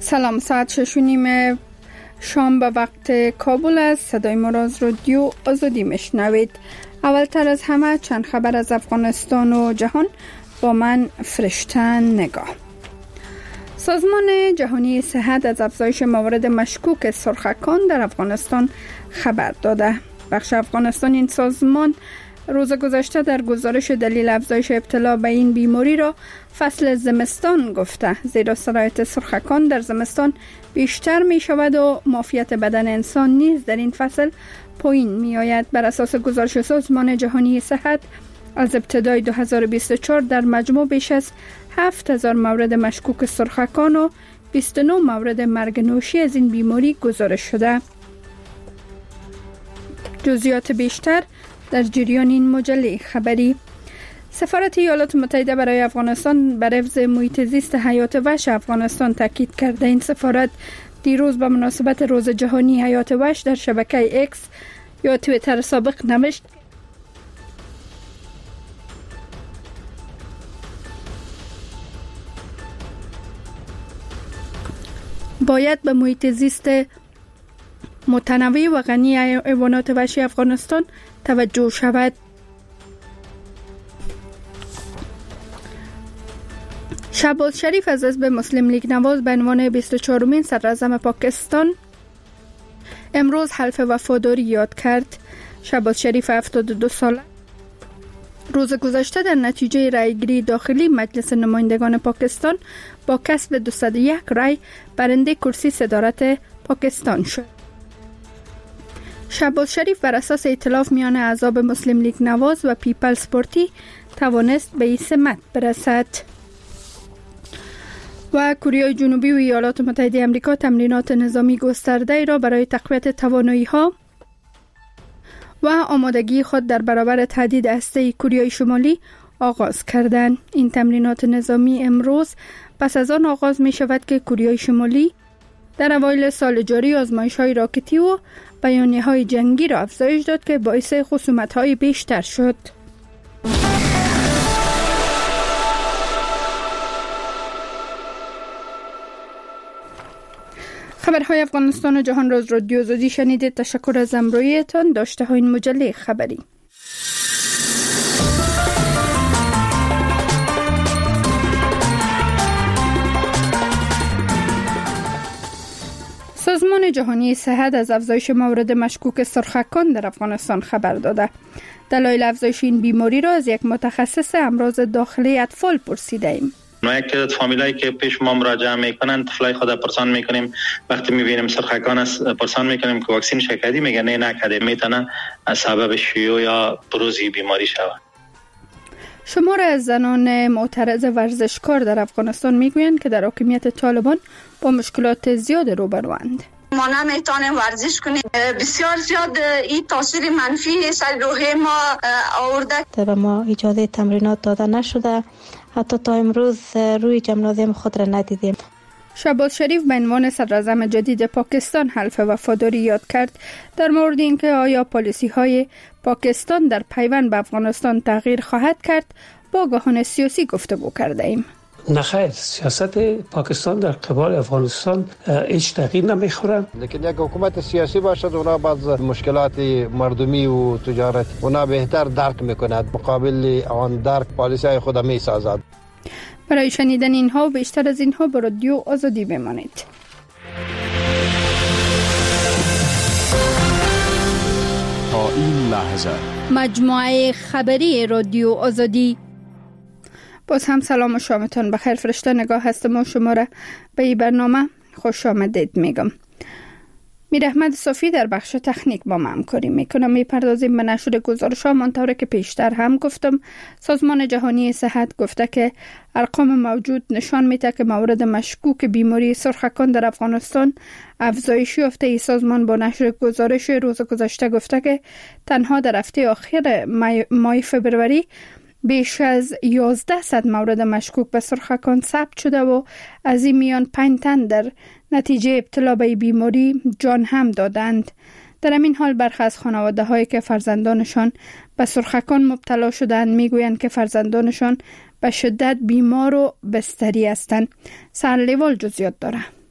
سلام، ساعت 6:30 شام به وقت کابل است. صدای ما را از رادیو آزادی میشنوید. اولتر از همه چند خبر از افغانستان و جهان با من فرشته نگاه. سازمان جهانی صحت از افزایش موارد مشکوک سرخکان در افغانستان خبر داده. بخش افغانستان این سازمان روز گذشته در گزارش دلیل افزایش ابتلا به این بیماری را فصل زمستان گفته، زیرا سرایت سرخکان در زمستان بیشتر می شود و معافیت بدن انسان نیز در این فصل پایین می آید. بر اساس گزارش سازمان جهانی صحت از ابتدای 2024 در مجموع بیش از 7000 مورد مشکوک سرخکان و 29 مورد مرگ نوشی از این بیماری گزارش شده. جزئیات بیشتر در جریان این مجله خبری. سفارت ایالات متحده برای افغانستان بر حفظ محیط زیست حیات وحش افغانستان تاکید کرده. این سفارت دیروز به مناسبت روز جهانی حیات وحش در شبکه اکس یا توییتر سابق نوشت: باید به محیط زیست متنوع و غنی حیوانات وحشی افغانستان توجه شود. شهباز شریف از حزب مسلم لیگ نواز به عنوان 24مین صدراعظم پاکستان امروز حلف وفاداری یاد کرد. شهباز شریف 72 ساله روز گذشته در نتیجه رایگیری داخلی مجلس نمایندگان پاکستان با کسب 201 رای برنده کرسی صدارت پاکستان شد. شهباز شریف بر اساس ائتلاف میان احزاب مسلم لیگ نواز و پیپلز پارتی توانست به این سمت برسد. و کره جنوبی و ایالات متحده آمریکا تمرینات نظامی گسترده را برای تقویت توانایی‌ها و آمادگی خود در برابر تهدید هسته‌ای کره شمالی آغاز کردند. این تمرینات نظامی امروز پس از آن آغاز می شود که کره شمالی در اوایل سال جاری آزمایش‌های راکتی و بیانیه‌های جنگی را افزایش داد که باعث خصومت‌های بیشتر شد. خبرهای افغانستان و جهان را از رادیو آزادی شنیدید. تشکر از همراهیتان. داشته های این مجله خبری. سازمان جهانی صحت از افزایش موارد مشکوک سرخکان در افغانستان خبر داده. دلایل افزایش این بیماری را از یک متخصص امراض داخلی اطفال پرسیده ایم. ما یک تعداد فامیلایی که پیش ما مراجعه میکنن، طفلای خود پرسان میکنیم، وقتی میبینیم سرخکان است پرسان میکنیم که واکسین شکردی، میگه نه نکرده، میتونه از سبب شیوع یا بروز بیماری شود. شمار از زنان معترض ورزشکار در افغانستان میگویند که در حاکمیت طالبان با مشکلات زیاد روبروند. ما نمیتونیم ورزش کنیم، بسیار زیاد این تاثیر منفی سر روح ما آورده. به ما اجازه تمرینات داده نشده، حتی تا امروز روی جمنازیم خود را ندیدیم. شهباز شریف به عنوان صدراعظم جدید پاکستان حلف وفاداری یاد کرد. در مورد اینکه آیا پالیسی‌های پاکستان در پیوند به افغانستان تغییر خواهد کرد با آگاهان سیاسی گفتگو کرده ایم. نخیر، سیاست پاکستان در قبال افغانستان هیچ تغییر نمیخوره. لیکن یک حکومت سیاسی باشد، اونا بعض مشکلات مردمی و تجارت اونا بهتر درک میکند، مقابل آن درک پالیسی های خود میسازد. برای شنیدن اینها و بیشتر از اینها با رادیو آزادی بمانید. تا این لحظه مجموعه خبری رادیو آزادی. باز هم سلام و شامتان بخیر. فرشته نگاه هستم و شما را به این برنامه خوش آمدید میگم. میر احمد صافی در بخش تکنیک با ما همکاری میکنم. میپردازیم به نشر گزارش ها. منطوری که پیشتر هم گفتم، سازمان جهانی صحت گفته که ارقام موجود نشان میده که موارد مشکوک بیماری سرخکان در افغانستان افزایش یافته. این سازمان با نشر گزارش روز گذشته گفته که تنها در هفته آخر ماه فبروری بیش از 1100 مورد مشکوک به سرخکان ثبت شده و از این میان 5 تن در نتیجه ابتلا به بیماری جان هم دادند. در همین حال برخی از خانواده‌هایی که فرزندانشان به سرخکان مبتلا شدند میگویند که فرزندانشان به شدت بیمار و بستری هستند. سرلیوال جزئیات داره.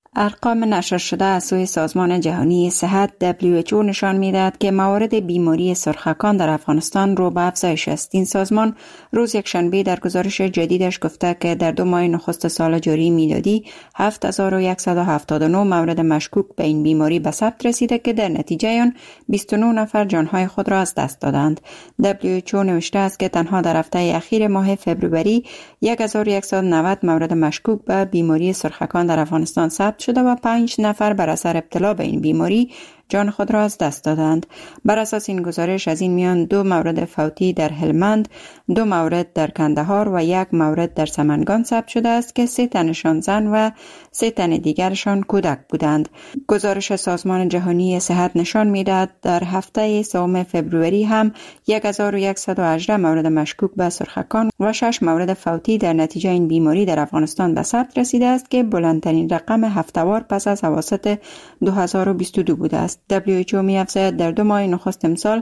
ارقام نشر شده از سوی سازمان جهانی صحت WHO نشان می‌دهد که موارد بیماری سرخکان در افغانستان رو به افزایش است. این سازمان روز یکشنبه در گزارش جدیدش گفته که در 2 ماه نخست سال جاری میلادی 7179 مورد مشکوک به این بیماری به ثبت رسیده که در نتیجه آن 29 نفر جانهای خود را از دست دادند. WHO نوشته است که تنها در هفته اخیر ماه فوریه 1190 مورد مشکوک به بیماری سرخکان در افغانستان ثبت شده و 5 نفر بر اثر ابتلا به این بیماری جان خود را از دست دادند. بر اساس این گزارش از این میان 2 مورد فوتی در هلمند، 2 مورد در کندهار و 1 مورد در سمنگان ثبت شده است که 3 تنشان زن و 3 تن دیگرشان کودک بودند. گزارش سازمان جهانی صحت نشان می‌دهد در هفته 3 فوریه هم 1118 مورد مشکوک به سرخکان و 6 مورد فوتی در نتیجه این بیماری در افغانستان به ثبت رسیده است که بلندترین رقم هفته‌وار پس از اواسط 2022 بوده است. WHO می‌افزاید در 2 ماه نخست امسال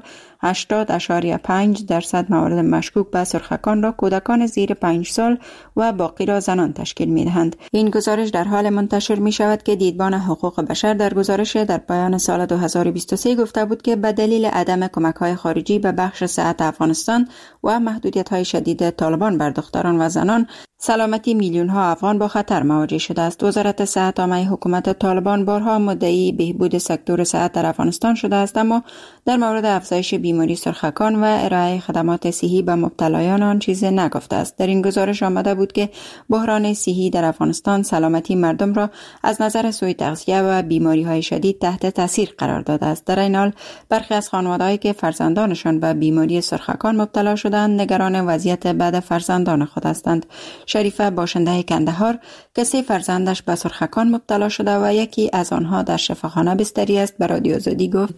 80.5% مورد مشکوک به سرخکان را کودکان زیر 5 سال و باقی را زنان تشکیل می‌دهند. این گزارش در حال منتشر می‌شود که دیدبان حقوق بشر در گزارش در پایان سال 2023 گفته بود که به دلیل عدم کمک‌های خارجی به بخش صحت افغانستان و محدودیت‌های شدید طالبان بر دختران و زنان سلامتی میلیون‌ها افغان با خطر مواجه شده است. وزارت صحت عامه حکومت طالبان بارها مدعی بهبود سکتور صحت در افغانستان شده است، اما در مورد افزایش بیماری سرخکان و ارائه خدمات صحی به مبتلایان آن چیزی نگفته است. در این گزارش آمده بود که بحران صحی در افغانستان سلامتی مردم را از نظر سوء تغذیه و بیماری‌های شدید تحت تاثیر قرار داده است. در این حال برخی از خانواده‌هایی که فرزندانشان به بیماری سرخکان مبتلا شدند نگران وضعیت بعد فرزندان خود هستند. شریفه باشنده کندهار که 3 فرزندش به سرخکان مبتلا شده و یکی از آنها در شفاخانه بستری است به رادیو آزادی گفت: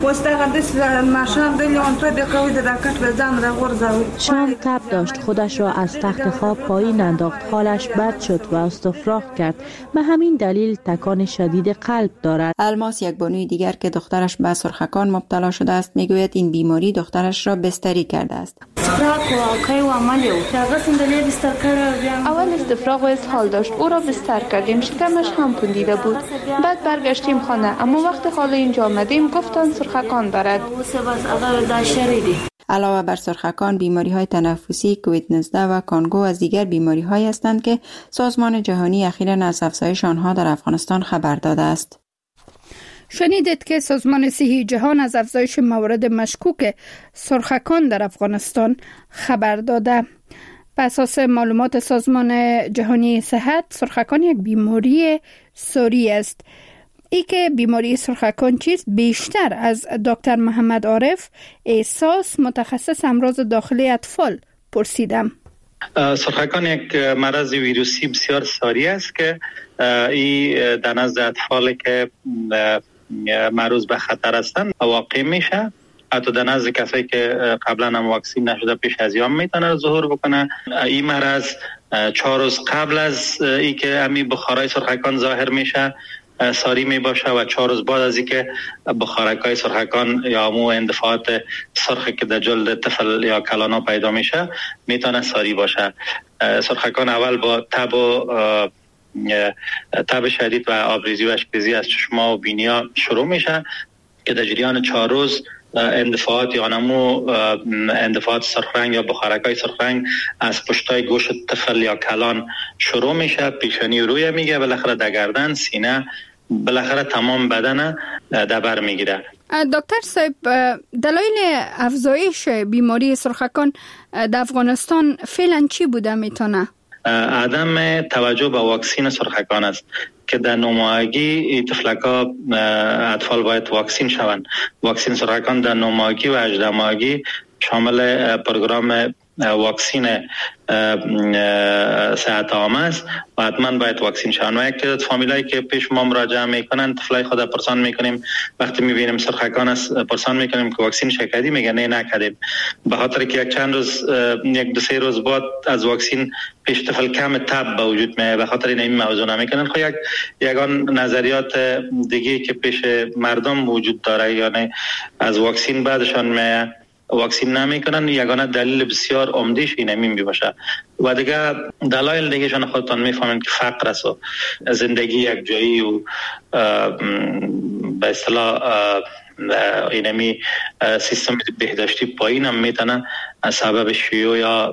شام تب داشت، خودش را از تخت خواب پایین انداخت، حالش بد شد و استفراغ کرد. به همین دلیل تکان شدید قلب دارد. الماس، یک بانوی دیگر که دخترش به سرخکان مبتلا شده است، میگوید این بیماری دخترش را بستری کرده است. اول استفراغ و اسهال داشت، او را بستر کردیم، شکمش هم پوندیده بود. بعد برگشتیم خانه، اما وقت حالا اینجا آمدیم گفتن سرخکان دارد. علاوه بر سرخکان، بیماری‌های تنفسی، کووید 19 و کانگو از دیگر بیماری‌هایی هستند که سازمان جهانی اخیراً از افزایش آنها در افغانستان خبر داده است. شنیدید که سازمان صحی جهان از افزایش موارد مشکوک سرخکان در افغانستان خبر داده. بر اساس معلومات سازمان جهانی صحت، سرخکان یک بیماری ساری است. ای که بیماری سرخکان چیست بیشتر از دکتر محمد عارف احساس، متخصص امراض داخلی اطفال پرسیدم. سرخکان یک مرض ویروسی بسیار ساری است که ای در نزد اطفال که معرض به خطر هستند واقع میشه. حتی در نزد کسایی که قبلا هم واکسین نشده پیش از یام میتونه ظهور بکنه. این مرض 4 روز قبل از ای که امی بخارای سرخکان ظاهر میشه ساری می باشه و 4 روز بعد از اینکه بخارک‌های سرخکان یا امو اندفاعات سرخی که در جلد طفل یا کلانا پیدا میشه میتونه ساری باشه. سرخکان اول با تب شدید و آبریزی و اشکریزی از چشما و بینیا شروع میشه که در جریان 4 روز اندفاعات یا نمو اندفاعات سرخرنگ یا بخارک‌های سرخرنگ از پشتای گوش طفل یا کلان شروع میشه، پیشانی روی میگه، بالاخره در گردن، سینه، بالاخره تمام بدن در بر میگیره. دکتر صاحب، دلایل افزایش بیماری سرخکان در افغانستان فعلا چی بوده میتونه؟ عدم توجه به واکسین سرخکان است که در 9 ماهگی طفلکا اطفال باید واکسین شوند. واکسین سرخکان در 9 ماهگی و 18 ماهگی شامل پروگرام واکسین صحت عامه است و حتما باید واکسین شوند. و یک تعداد فامیلایی که پیش ما مراجعه میکنن طفلای خود پرسان میکنیم، وقتی میبینیم سرخکان است پرسان میکنیم که واکسین شکردی، میگه نه نکردیم، به خاطر که یک چند روز 1-2-3 روز بعد از واکسین پیش طفل کم تب به وجود میاد، به خاطر این موضوع نمیکنن. خب یگان نظریات دیگه که پیش مردم وجود داره، یعنی از واکسین بعدشان میاد واکسین نمیکنن. یگانه دلیل بسیار عمدهش اینه می باشه و دیگه دلایل دیگه شان خودتان میفهمین که فقر است و زندگی یک جایی و به اصطلاح اینمی سیستم بهداشتی پایین هم میتونه سبب شیوع یا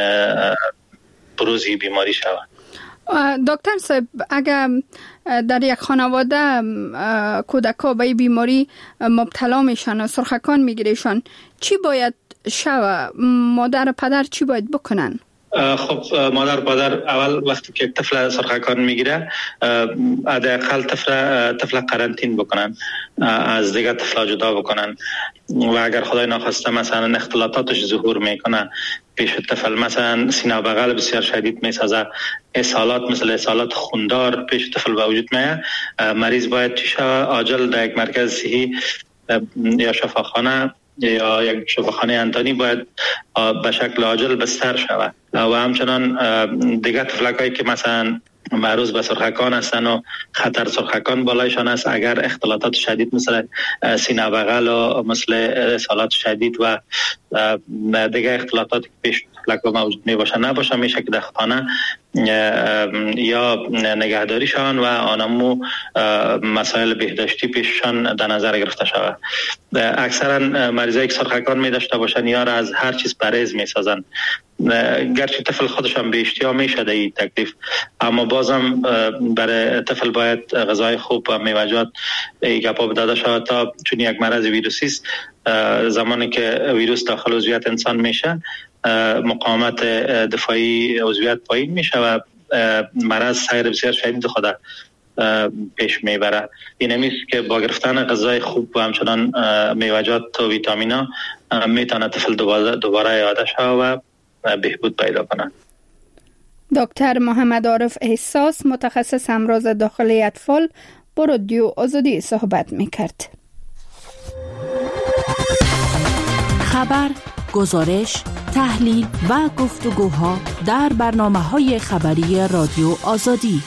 بروز بیماری شود. دکتر صاحب، اگر در یک خانواده کودک‌ها به این بیماری مبتلا میشن و سرخکان میگیرشن، چی باید شود؟ مادر و پدر چی باید بکنن؟ خب مادر پدر اول وقتی که طفل سرخکان میگیره حداقل طفل قرنطین بکنن، از دیگه طفلا جدا بکنن و اگر خدای ناخواسته مثلا اختلاطاتش ظهور میکنه پیش طفل، مثلا سینه بغل بسیار شدید میسازه، اسهالات مثل اسهالات خوندار پیش طفل به وجود میاد، مریض باید چی شود؟ عاجل در یک مرکز صحی یا شفاخانه یا یک شفاخانه انتانی باید به شکل عاجل بستر شود و همچنان دیگه طفلکایی که مثلا معروض به سرخکان هستن و خطر سرخکان بالایشان است، اگر اختلاطات شدید مثل سینه بغل و مثل اسهالات شدید و دیگه اختلاطات که پیش طفلکا موجود می باشه نباشه، میشه که در خانه یا نگهداریشان و آنمو مسائل بهداشتی پیششان در نظر گرفته شود. اکثرا مریضایی که سرخکان می داشته باشن یا از هر چیز پرهیز می سازن، گرچه طفل خودشان به اشتها میشه در این تکلیف، اما بازم برای طفل باید غذای خوب و میوه‌جات گپا داده شود تا چون یک مرض ویروسی است، زمانی که ویروس داخل عضویت انسان میشه مقاومت دفاعی عضویت پایین میشه و مرض سیر بسیار شدید خود پیش میبره. این همیست که با گرفتن غذای خوب و همچنان میوه‌جات و ویتامینا میتونه طفل دوباره یاده شود و بهبود پیدا کنند. دکتر محمد عارف احساس، متخصص امراض داخلی اطفال، با رادیو آزادی صحبت میکرد. خبر، گزارش، تحلیل و گفتگوها در برنامه‌های خبری رادیو آزادی.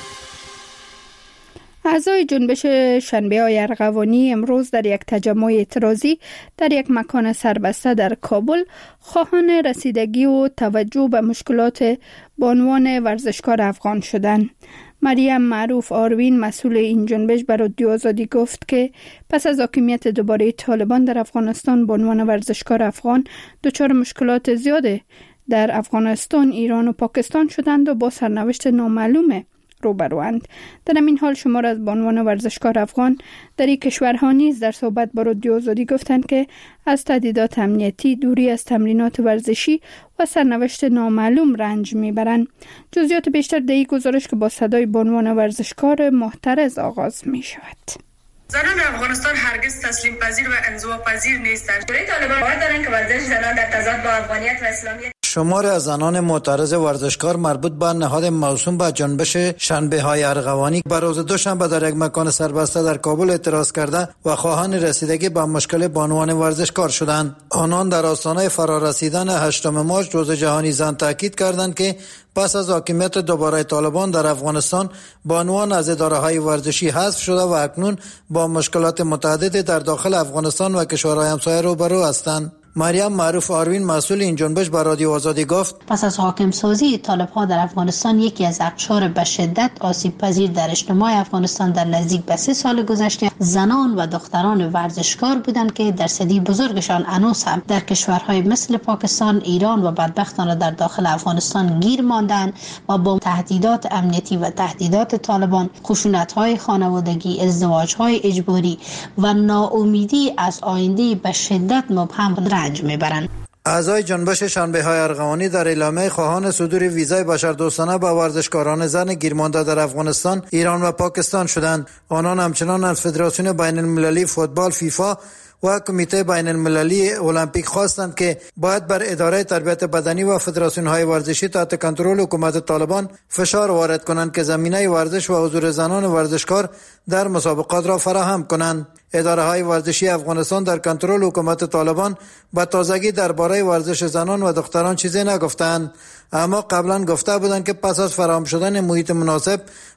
اعضای جنبش شنبه‌های ارغوانی امروز در یک تجمع اعتراضی در یک مکان سربسته در کابل خواهان رسیدگی و توجه به مشکلات بانوان ورزشکار افغان شدند. مریم معروف آروین، مسئول این جنبش، به رادیو آزادی گفت که پس از حاکمیت دوباره طالبان در افغانستان، بانوان ورزشکار افغان دچار مشکلات زیاده در افغانستان، ایران و پاکستان شدند و با سرنوشت نامعلوم روبروند. در این حال شمار از بانوان ورزشکار افغان در این کشورها نیز در صحبت با رادیو آزادی گفتند که از تهدیدات امنیتی، دوری از تمرینات ورزشی و سرنوشت نامعلوم رنج میبرند. جزئیات بیشتر در این گزارش که با صدای بانوان ورزشکار محترز آغاز می شود. زنان افغانستان هرگز تسلیم پذیر و انزوا پذیر نیستند. طالبان باور دارند که ورزش زنان در تضاد با افغانیت و اسلامیت. شمار از زنان معترض ورزشکار مربوط به نهاد موسوم به جنبش شنبه‌های ارغوانی بر روز دوشنبه در یک مکان سربسته در کابل اعتراض کرده و خواهان رسیدگی به مشکل بانوان ورزشکار شدند. آنان در آستانه فرارسیدن 8 مارچ روز جهانی زن تاکید کردند که پس از حاکمیت دوباره طالبان در افغانستان، بانوان از اداره‌های ورزشی حذف شده و اکنون با مشکلات متعددی در داخل افغانستان و کشورهای همسایه روبرو هستند. مریم معروف آروین، مسئول این جنبش، به رادیو آزادی گفت پس از حاکم سازی طالب‌ها در افغانستان، یکی از اقشار به شدت آسیب پذیر در اجتماع افغانستان در نزدیک به 3 سال گذشته زنان و دختران ورزشکار بودند که درصدی بزرگشان هنوز هم در کشورهای مثل پاکستان، ایران و بدبختانه در داخل افغانستان گیر ماندند و با تهدیدات امنیتی و تهدیدات طالبان، خشونت‌های خانوادگی، ازدواج‌های اجباری و ناامیدی از آینده به شدت مبهم رنج میبرند. اعضای جنبش شنبه‌های ارغوانی در اعلامیه خواهان صدور ویزای بشردوستانه به ورزشکاران زن گیرمانده در افغانستان، ایران و پاکستان شدند. آنان همچنان از فدراسیون بین المللی فوتبال فیفا و کمیته بین المللی المپیک خواستند که باید بر اداره تربیت بدنی و فدراسیون‌های ورزشی تحت کنترل حکومت طالبان فشار وارد کنند که زمینه ورزش و حضور زنان ورزشکار در مسابقات را فراهم کنند. اداره‌های ورزشی افغانستان در کنترل حکومت طالبان به تازگی درباره ورزش زنان و دختران چیزی نگفتند، اما قبلا گفته بودند که پس از فراهم شدن محیط مناسب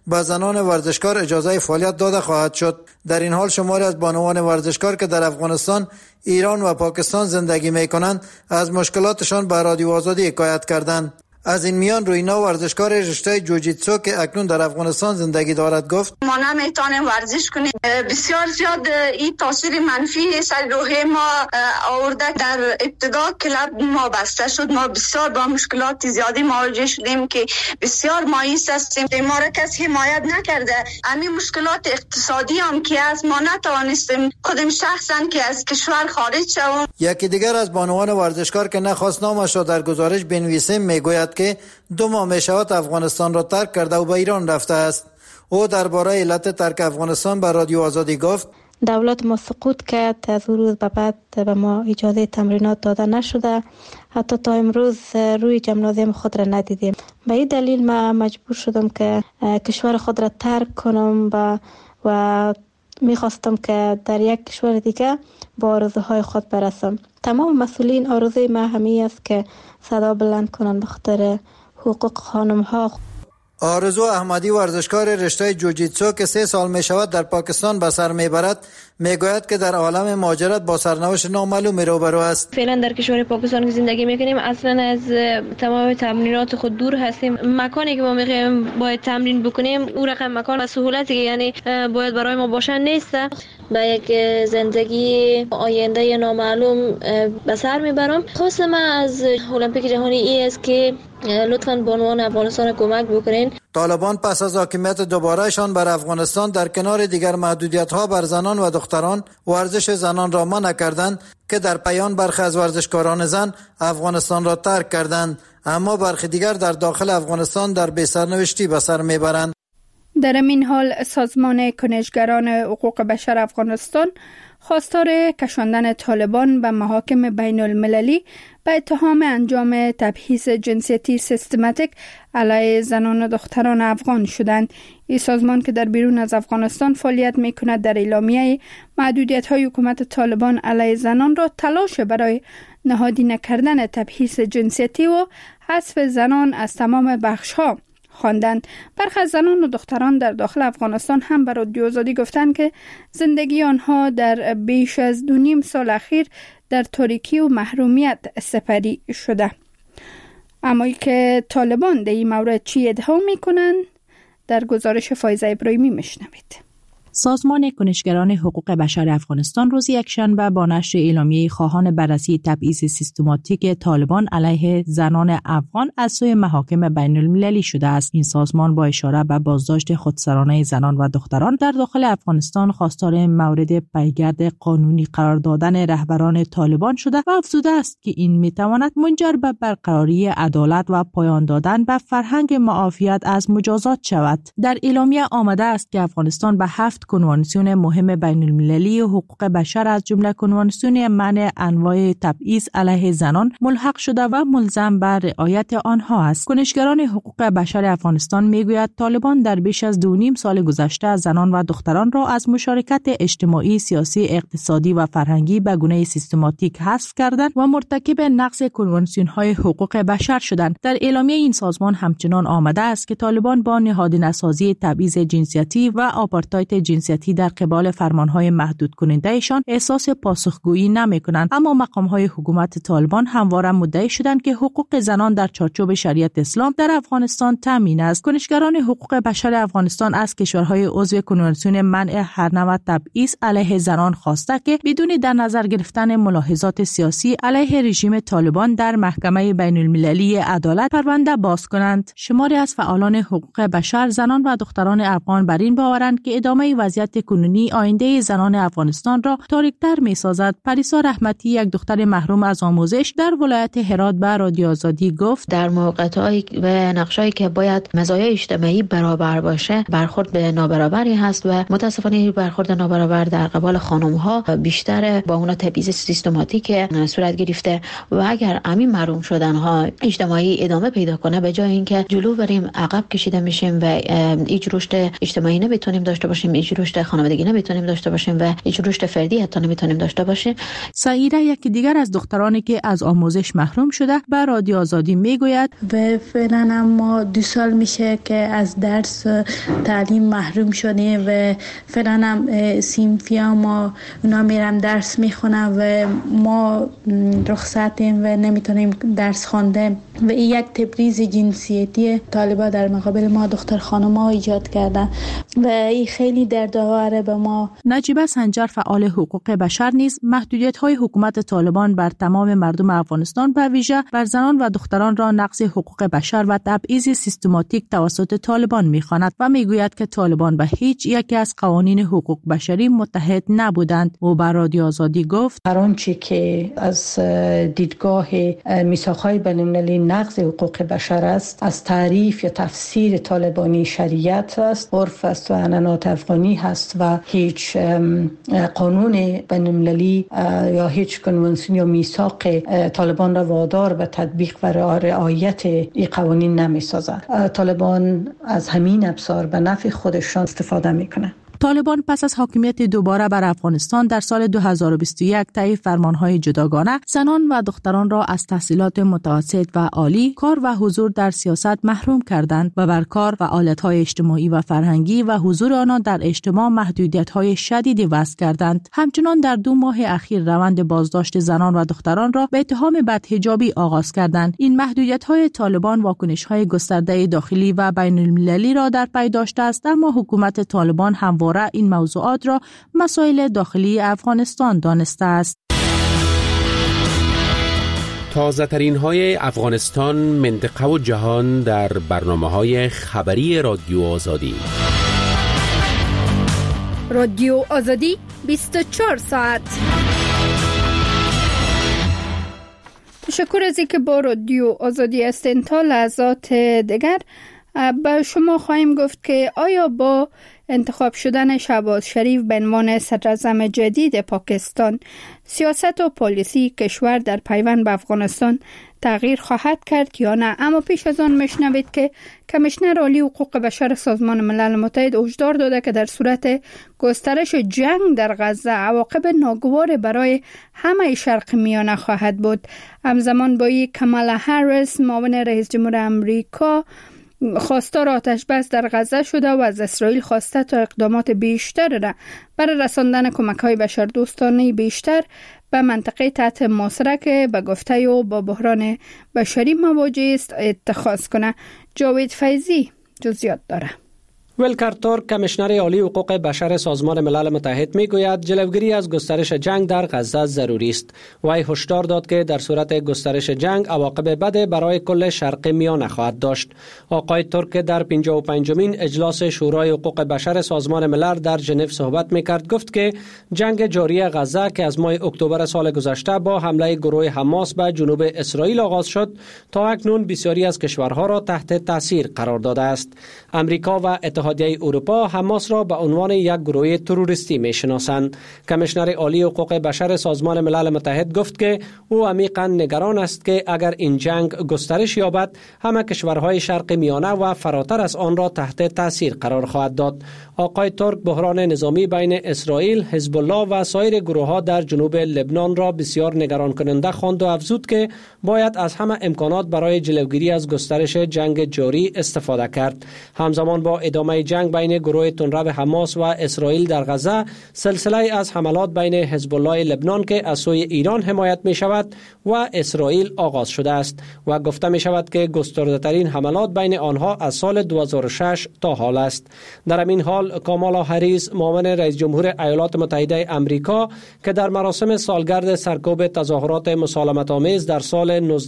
به زنان ورزشکار اجازه فعالیت داده خواهد شد. در این حال شماری از بانوان ورزشکار که در افغانستان، ایران و پاکستان زندگی می‌کنند از مشکلاتشان به رادیو آزادی حکایت کردند. از این میان روینا ورزشکار رشته جوجیتسو که اکنون در افغانستان زندگی دارد گفت: ما نمیتونیم ورزش کنیم. بسیار زیاد این تاثیر منفی سر روح ما آورده. در ابتدا کلاب ما بسته شد. ما بسیار با مشکلات زیادی مواجه شدیم که بسیار مایوس هستیم. ما را کسی حمایت نکرده. همین مشکلات اقتصادی هم که از ما نتوانستیم خودم شخصا که از کشور خارج شوم. یکی دیگر از بانوان ورزشکار که نخواست نامش را در گزارش بنویسیم میگوید که 2 ماه میشود افغانستان را ترک کرده و به ایران رفته است. او درباره علت ترک افغانستان به رادیو آزادی گفت: دولت ما سقوط کرد، از اون روز به بعد به ما اجازه تمرینات داده نشده، حتی تا امروز روی جمنازیم خود را ندیدیم. به این دلیل ما مجبور شدم که کشور خود را ترک کنم و میخواستم که در یک کشور دیگه با آرزوهای خود برسم. تمام مسئولین آرزوی ما همین است که صدا بلند کنند به خاطر حقوق خانم ها. آرزو احمدی ورزشکار رشته جوجیتسو که 3 سال می شود در پاکستان به سر می برد میگوید که در عالم مهاجرت با سرنوشت نامعلومی روبرو است. فعلا در کشور پاکستان که زندگی میکنیم اصلا از تمام تمرینات خود دور هستیم. مکانی که ما میخوایم باید تمرین بکنیم اون رقم مکان و سهولتی که یعنی باید برای ما باشن نیست. با یک زندگی آینده نامعلوم به سر میبرم. خواستم من از المپیک جهانی ای است که لطفاً بانوان افغانستان کمک بکنین. طالبان پس از حاکمیت دوبارهشان بر افغانستان در کنار دیگر محدودیت‌ها بر زنان و دختران ورزش زنان را منع کردند که در پایان برخی از ورزشکاران زن افغانستان را ترک کردند، اما برخی دیگر در داخل افغانستان در بی‌سرنوشتی به سر میبرند. در این حال سازمان کنشگران حقوق بشر افغانستان خواستار کشاندن طالبان به محاکم بین المللی به اتهام انجام تبعیض جنسیتی سیستماتیک علیه زنان و دختران افغان شدند. این سازمان که در بیرون از افغانستان فعالیت می‌کند در اعلامیه محدودیت‌های حکومت طالبان علیه زنان را تلاش برای نهادی نکردن تبعیض جنسیتی و حذف زنان از تمام بخش‌ها خواندند. برخی از زنان و دختران در داخل افغانستان هم به رادیو آزادی گفتند که زندگی آنها در بیش از 2.5 سال اخیر در تاریکی و محرومیت سپری شده. اما که طالبان در این مورد چی ادعا میکنند در گزارش فایزه ابراهیمی میشنوید. سازمان کنشگران حقوق بشر افغانستان روز یکشنبه با نشر اعلامیه خواهان بررسی تبعیض سیستماتیک طالبان علیه زنان افغان از سوی محاکم بین المللی شده است. این سازمان با اشاره به بازداشت خودسرانه زنان و دختران در داخل افغانستان خواستار مورد پیگرد قانونی قرار دادن رهبران طالبان شده و افزوده است که این میتواند منجر به برقراری عدالت و پایان دادن به فرهنگ معافیت از مجازات شود. در اعلامیه آمده است که افغانستان به 7 کنوانسیون مهم بین المللی حقوق بشر از جمله کنوانسیون منع انواع تبعیض علیه زنان ملحق شده و ملزم به رعایت آنها است. کنشگران حقوق بشر افغانستان میگوید طالبان در بیش از 2.5 سال گذشته زنان و دختران را از مشارکت اجتماعی، سیاسی، اقتصادی و فرهنگی به گونه سیستماتیک حذف کردند و مرتکب نقض کنوانسیون‌های حقوق بشر شدند. در اعلامیه این سازمان همچنان آمده است که طالبان با نهادینه‌سازی تبعیض جنسیتی و آپارتاید جنسیتی در قبال فرمانهای محدود کنندهشان احساس پاسخگویی نمی‌کنند، اما مقام‌های حکومت طالبان همواره مدعی شدند که حقوق زنان در چارچوب شریعت اسلام در افغانستان تامین است. کنشگران حقوق بشر افغانستان از کشورهای عضو کنوانسیون منع هر نوع تبعیض علیه زنان خواسته که بدون در نظر گرفتن ملاحظات سیاسی علیه رژیم طالبان در محکمه بین المللی عدالت پرونده باز کنند. شماری از فعالان حقوق بشر، زنان و دختران افغان بر این باورند که ادامه وضعیت کنونی آینده زنان افغانستان را تاریک‌تر می‌سازد. پریسا رحمتی، یک دختر محروم از آموزش در ولایت هرات، به رادیو آزادی گفت: در موقعیت‌های و نقشایی که باید مزایای اجتماعی برابر باشه، برخورد به نابرابری هست و متاسفانه برخورد نابرابر در قبال خانم‌ها بیشتر با اونا تبعیض سیستماتیک صورت گرفته و اگر همین محروم شدن‌ها اجتماعی ادامه پیدا کنه، به جای اینکه جلو بریم عقب کشیده میشیم و هیچ رشد اجتماعی نمیتونیم داشته باشیم، هیچ هیچ رشد خانوادگی نمیتونیم داشته باشیم و هیچ رشد فردی حتی نمیتونیم داشته باشیم. سعیده یکی دیگر از دخترانی که از آموزش محروم شده به رادیو آزادی میگوید و فعلا ما 2 سال میشه که از درس تعلیم محروم شدیم و فعلا هم سیمفیا ما اونا میرم درس میخونم و ما رخصتیم و نمیتونیم درس خوانده و این یک تبعیض جنسیتی طالبا در مقابل ما دختر خانم‌ها ایجاد کردن و این خیلی دردآوره به ما. نجیبه سنجر فعال حقوق بشر نیز محدودیت‌های حکومت طالبان بر تمام مردم افغانستان به ویژه بر زنان و دختران را نقض حقوق بشر و تبعیض سیستماتیک توسط طالبان می‌خواند و میگوید که طالبان به هیچ یک از قوانین حقوق بشری متحد نبودند. او بر رادیو آزادی گفت هر آنچه که از دیدگاه میثاق‌های بین‌المللی نقض حقوق بشر است از تعریف یا تفسیر طالبانی شریعت است، عرف است و عنعنات افغانی هست و هیچ قانون بین‌المللی یا هیچ کنوانسیون یا میثاق طالبان را وادار به تطبیق و رعایت این قوانین نمی‌سازد. طالبان از همین ابزار به نفع خودشان استفاده می‌کنند. طالبان پس از حاکمیت دوباره بر افغانستان در سال 2021 طی فرمانهای جداگانه زنان و دختران را از تحصیلات متوسط و عالی، کار و حضور در سیاست محروم کردند و بر کار، فعالیت‌های اجتماعی و فرهنگی و حضور آنان در اجتماع محدودیت‌های شدیدی وضع کردند. همچنان در 2 ماه اخیر روند بازداشت زنان و دختران را به اتهام بدحجابی آغاز کردند. این محدودیت‌های طالبان واکنش‌های گسترده داخلی و بین‌المللی را در پی داشته است، اما حکومت طالبان همواره این موضوعات را مسائل داخلی افغانستان دانسته است. تازه ترین های افغانستان، منطقه و جهان در برنامه‌های خبری رادیو آزادی. رادیو آزادی 24 ساعت. تشکر از اینکه با رادیو آزادی هستین. تا لحظات دیگر به شما خواهیم گفت که آیا با انتخاب شدن شهباز شریف به عنوان صدراعظم جدید پاکستان سیاست و پالیسی کشور در پیوند به افغانستان تغییر خواهد کرد یا نه؟ اما پیش از آن میشنوید که کمیشنر عالی حقوق بشر سازمان ملل متحد هشدار داده که در صورت گسترش جنگ در غزه عواقب ناگوار برای همه شرق میانه خواهد بود. همزمان با این کامالا هریس معاون رئیس جمهور امریکا خواستار آتش بس در غزه شده و از اسرائیل خواسته تا اقدامات بیشتر را برای رساندن کمک‌های بشردوستانه بیشتر به منطقه تحت محاصره که به گفته او با بحران بشری مواجه است اتخاذ کنه. جاوید فیضی جزئیات داره. ولکر تورک، کمیشنر عالی حقوق بشر سازمان ملل متحد میگوید جلوگیری از گسترش جنگ در غزه ضروری است. وی هشدار داد که در صورت گسترش جنگ عواقب بد برای کل شرق میانه خواهد داشت. آقای تورک در 55مین اجلاس شورای حقوق بشر سازمان ملل در ژنو صحبت میکرد. گفت که جنگ جاری غزه که از ماه اکتبر سال گذشته با حمله گروه حماس به جنوب اسرائیل آغاز شد تا اکنون بسیاری از کشورها را تحت تاثیر قرار داده است. امریکا و اتحادیه اروپا حماس را به عنوان یک گروه تروریستی میشناسند. کمیشنر عالی حقوق بشر سازمان ملل متحد گفت که او عمیقاً نگران است که اگر این جنگ گسترش یابد همه کشورهای شرق میانه و فراتر از آن را تحت تاثیر قرار خواهد داد. آقای تورک بحران نظامی بین اسرائیل، حزب الله و سایر گروه‌ها در جنوب لبنان را بسیار نگران کننده خواند و افزود که باید از همه امکانات برای جلوگیری از گسترش جنگ جاری استفاده کرد. همزمان با ادامه جنگ بین گروه تندرو حماس و اسرائیل در غزه، سلسله از حملات بین حزب الله لبنان که از سوی ایران حمایت می شود و اسرائیل آغاز شده است و گفته می شود که گسترده‌ترین حملات بین آنها از سال 2006 تا حال است. در همین حال کامالا هریس معاون رئیس جمهور ایالات متحده آمریکا که در مراسم سالگرد سرکوب تظاهرات مسالمت‌آمیز در سال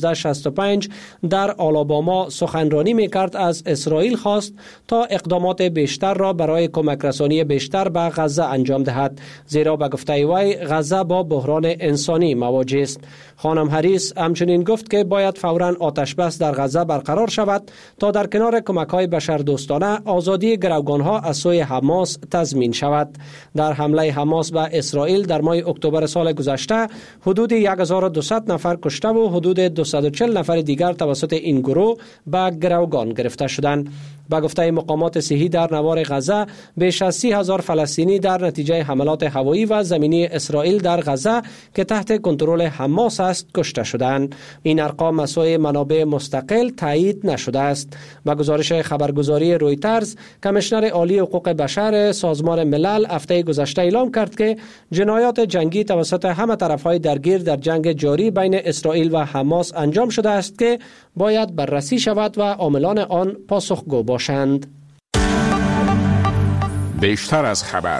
1965 در آلاباما سخنرانی می کرد، از اسرائیل خواست تا اقدامات بیشتر را برای کمک رسانی بیشتر به غزه انجام دهد، زیرا به گفته وی غزه با بحران انسانی مواجه است. خانم هریس همچنین گفت که باید فوراً آتش بس در غزه برقرار شود تا در کنار کمک‌های بشردوستانه آزادی گروگان‌ها از سوی حماس تضمین شود. در حمله حماس به اسرائیل در ماه اکتبر سال گذشته حدود 1200 نفر کشته و حدود 240 نفر دیگر توسط این گروه به گروگان گرفته شدند. با گفته مقامات صحی در نوار غزه بیش از 30,000 فلسطینی در نتیجه حملات هوایی و زمینی اسرائیل در غزه که تحت کنترل حماس است کشته شدند. این ارقام از سوی منابع مستقل تایید نشده است. با گزارش خبرگزاری رویترز، کمیشنر عالی حقوق بشر سازمان ملل هفته گذشته اعلام کرد که جنایات جنگی توسط همه طرف‌های درگیر در جنگ جاری بین اسرائیل و حماس انجام شده است که باید بررسی شود و عاملان آن پاسخگو باشند. بیشتر از خبر.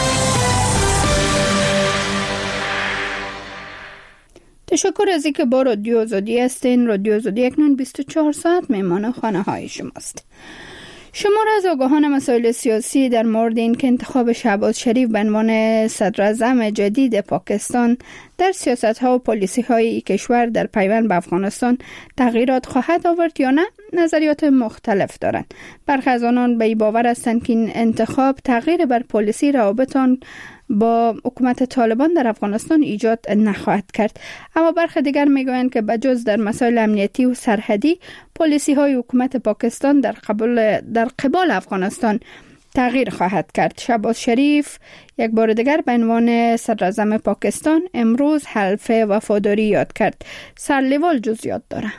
تشکر از اینکه با رادیو آزادی هستین. رادیو آزادی اکنون 24 ساعت میهمان خانه های شماست. شمار از آگاهان مسائل سیاسی در مورد این که انتخاب شهباز شریف به عنوان صدراعظم جدید پاکستان در سیاست‌ها و پالیسی‌های کشور در پیوند به افغانستان تغییرات خواهد آورد یا نه نظریات مختلف دارند. برخی از آنان به این باور هستند که این انتخاب تغییر بر پالیسی روابط با حکومت طالبان در افغانستان ایجاد نخواهد کرد، اما برخی دیگر میگویند که بجز در مسائل امنیتی و سرحدی پالیسی های حکومت پاکستان در قبال افغانستان تغییر خواهد کرد. شهباز شریف یک بار دیگر به عنوان صدراعظم پاکستان امروز حلف وفاداری یاد کرد. سرلیوال جزئیات داره.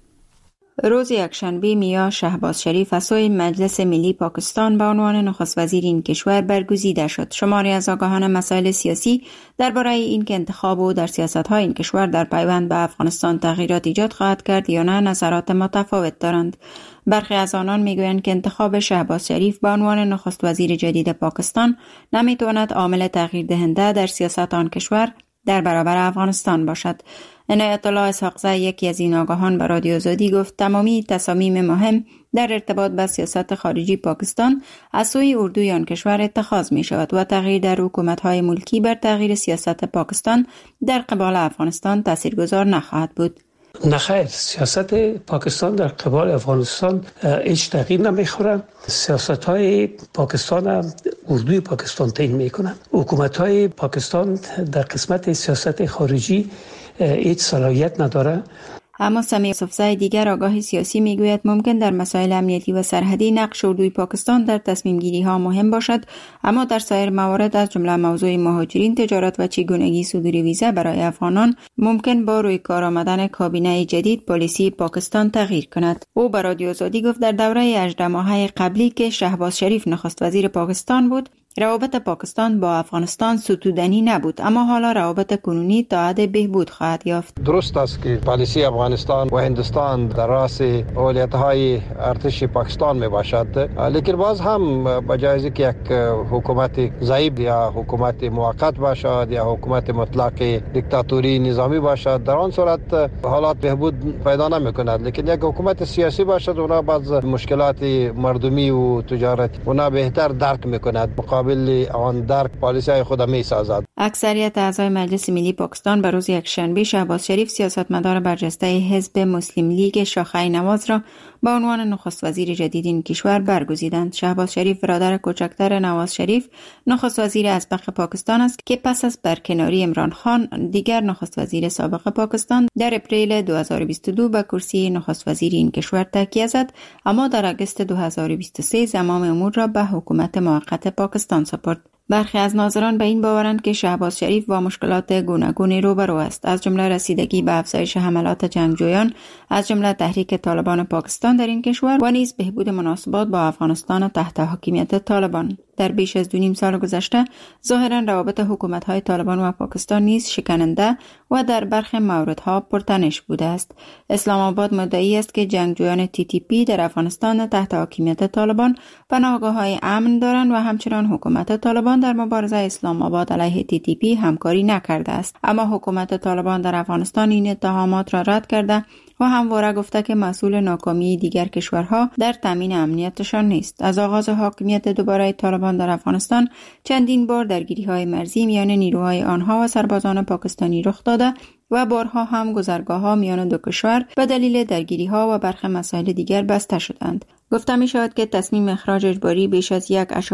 روز یکشنبه میا شهباز شریف از سوی مجلس ملی پاکستان به عنوان نخست وزیر این کشور برگزیده شد. شماری از آگاهان مسائل سیاسی درباره این که انتخاب او در سیاست‌های این کشور در پیوند به افغانستان تغییرات ایجاد خواهد کرد یا نه نظرات متفاوت دارند. برخی از آنان میگویند که انتخاب شهباز شریف به عنوان نخست وزیر جدید پاکستان نمیتواند عامل تغییر دهنده در سیاست آن کشور در برابر افغانستان باشد. عنایت الله اسحاقزی، یکی از این آگاهان، به رادیو آزادی گفت تمامی تصامیم مهم در ارتباط با سیاست خارجی پاکستان از سوی اردوی آن کشور اتخاذ می شود و تغییر در حکومت‌های ملکی بر تغییر سیاست پاکستان در قبال افغانستان تاثیرگذار نخواهد بود. نخیر، سیاست پاکستان در قبال افغانستان هیچ تغییر نمیخوره. سیاست های پاکستان هم اردوی پاکستان تعیین میکنه. حکومت های پاکستان در قسمت سیاست خارجی هیچ صلاحیت نداره. اما سمیع یوسفزی، دیگر آگاه سیاسی، میگوید ممکن در مسائل امنیتی و سرحدی نقش اردوی پاکستان در تصمیم گیری ها مهم باشد، اما در سایر موارد از جمله موضوع مهاجرین، تجارت و چگونگی صدور ویزا برای افغانان ممکن با روی کار آمدن کابینه جدید پالیسی پاکستان تغییر کند. او به رادیو آزادی گفت در دوره 18 ماهه قبلی که شهباز شریف نخست وزیر پاکستان بود، روابط پاکستان با افغانستان ستودنی نبود، اما حالا روابط کنونی تا حد بهبود خواهد یافت. درست است که پالیسی افغانستان و هندوستان در راس اولویت‌های ارتش پاکستان می باشد، لیکن باز هم بجای که یک حکومت ضعیف یا حکومت موقت باشد یا حکومت مطلق دیکتاتوری نظامی باشد، در آن صورت حالات بهبود پیدا نمی کند. لیکن یک حکومت سیاسی باشد، اونا باز مشکلات مردمی و تجارتی اونا بهتر درک می کند، مقابل آن درک پالیسی های خود می سازد. اکثریت اعضای مجلس ملی پاکستان به روز یکشنبه شهباز شریف، سیاستمدار برجسته حزب مسلم لیگ شاخه نواز را به عنوان نخست وزیر جدید این کشور برگزیدند. شهباز شریف برادر کوچکتر نواز شریف نخست وزیر اسبق پاکستان است که پس از برکناری عمران خان، دیگر نخست وزیر سابق پاکستان، در اپریل 2022 به کرسی نخست وزیر این کشور تکیه زد، اما در آگوست 2023 زمام امور را به حکومت موقت پاکستان سپرد. برخی از ناظران به این باورند که شهباز شریف با مشکلات گوناگونی روبرو است، از جمله رسیدگی به افزایش حملات جنگجویان از جمله تحریک طالبان پاکستان در این کشور و نیز بهبود مناسبات با افغانستان تحت حاکمیت طالبان. در بیش از 2.5 سال گذشته ظاهرا روابط حکومت‌های طالبان و پاکستان نیز شکننده و در برخی موردها پرتنش بوده است. اسلام آباد مدعی است که جنگجویان TTP در افغانستان تحت حاکمیت طالبان پناهگاه‌های امن دارند و همچنان حکومت طالبان در مبارزه اسلام آباد علیه TTP همکاری نکرده است. اما حکومت طالبان در افغانستان این اتهامات را رد کرده و همواره گفته که مسئول ناکامی دیگر کشورها در تامین امنیتشان نیست. از آغاز حاکمیت دوباره طالبان در افغانستان چندین بار درگیری‌های مرزی میان نیروهای آنها و سربازان پاکستانی رخ داده و بارها هم گذرگاه‌ها میان دو کشور به دلیل درگیری‌ها و برخی مسائل دیگر بسته شدند. گفته می شود که تصمیم اخراج اجباری بیش از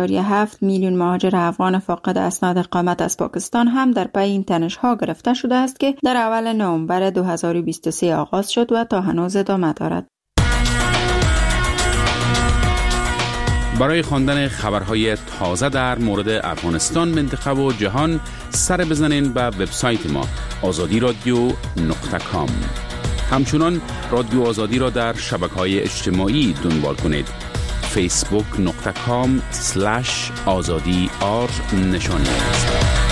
1.7 میلیون مهاجر افغان فاقد اسناد اقامت از پاکستان هم در پی این تنش‌ها گرفته شده است که در اول نوامبر 2023 آغاز شد و تا هنوز ادامه دارد. برای خواندن خبرهای تازه در مورد افغانستان، منطقه و جهان سر بزنین به وبسایت ما azadiradio.com. همچنان رادیو آزادی را در شبکه‌های اجتماعی دنبال کنید. facebook.com/azadi_r نشانی است.